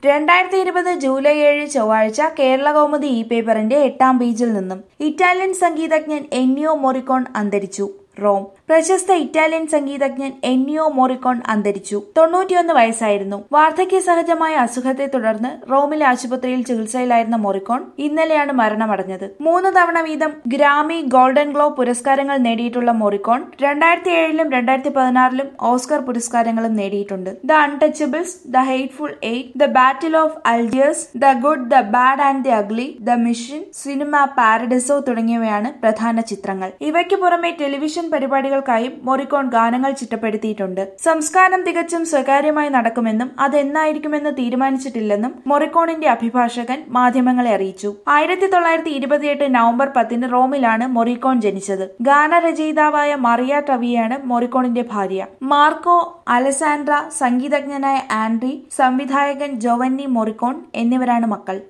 2020 July 7 ചൊവ്വാഴ്ച കേരളകൗമുദി പേപ്പറിന്റെ 8-ാം പേജിൽ നിന്നും ഇറ്റാലിയൻ സംഗീതജ്ഞൻ എന്നിയോ മോറിക്കോൺ അന്തരിച്ചു. റോം. പ്രശസ്ത ഇറ്റാലിയൻ സംഗീതജ്ഞൻ എന്നിയോ മോറിക്കോൺ അന്തരിച്ചു. 91 വയസ്സായിരുന്നു. വാർദ്ധക്യ സഹജമായ അസുഖത്തെ തുടർന്ന് റോമിലെ ആശുപത്രിയിൽ ചികിത്സയിലായിരുന്ന മോറിക്കോൺ ഇന്നലെയാണ് മരണമടഞ്ഞത്. 3 തവണ വീതം ഗ്രാമി, ഗോൾഡൻ ഗ്ലോബ് പുരസ്കാരങ്ങൾ നേടിയിട്ടുള്ള മോറിക്കോൺ 2007-ലും 2016-ലും ഓസ്കർ പുരസ്കാരങ്ങളും നേടിയിട്ടുണ്ട്. The untouchables, the hateful eight, the battle of Algiers, the good, the bad and the ugly, the mission, cinema Paradiso തുടങ്ങിയവയാണ് പ്രധാന ചിത്രങ്ങൾ. ഇവയ്ക്ക് പുറമെ ടെലിവിഷൻ പരിപാടികൾക്കായും മോറിക്കോൺ ഗാനങ്ങൾ ചിട്ടപ്പെടുത്തിയിട്ടുണ്ട്. സംസ്കാരം തികച്ചും സ്വകാര്യമായി നടക്കുമെന്നും അതെന്നായിരിക്കുമെന്ന് തീരുമാനിച്ചിട്ടില്ലെന്നും മോറിക്കോണിന്റെ അഭിഭാഷകൻ മാധ്യമങ്ങളെ അറിയിച്ചു. 1928 നവംബർ 10 റോമിലാണ് മോറിക്കോൺ ജനിച്ചത്. ഗാനരചയിതാവായ മറിയ ട്രവിയാണ് മോറിക്കോണിന്റെ ഭാര്യ. മാർക്കോ അലസാൻഡ്ര, സംഗീതജ്ഞനായ ആൻഡ്രി, സംവിധായകൻ ജോവന്നി മോറിക്കോൺ എന്നിവരാണ് മക്കൾ.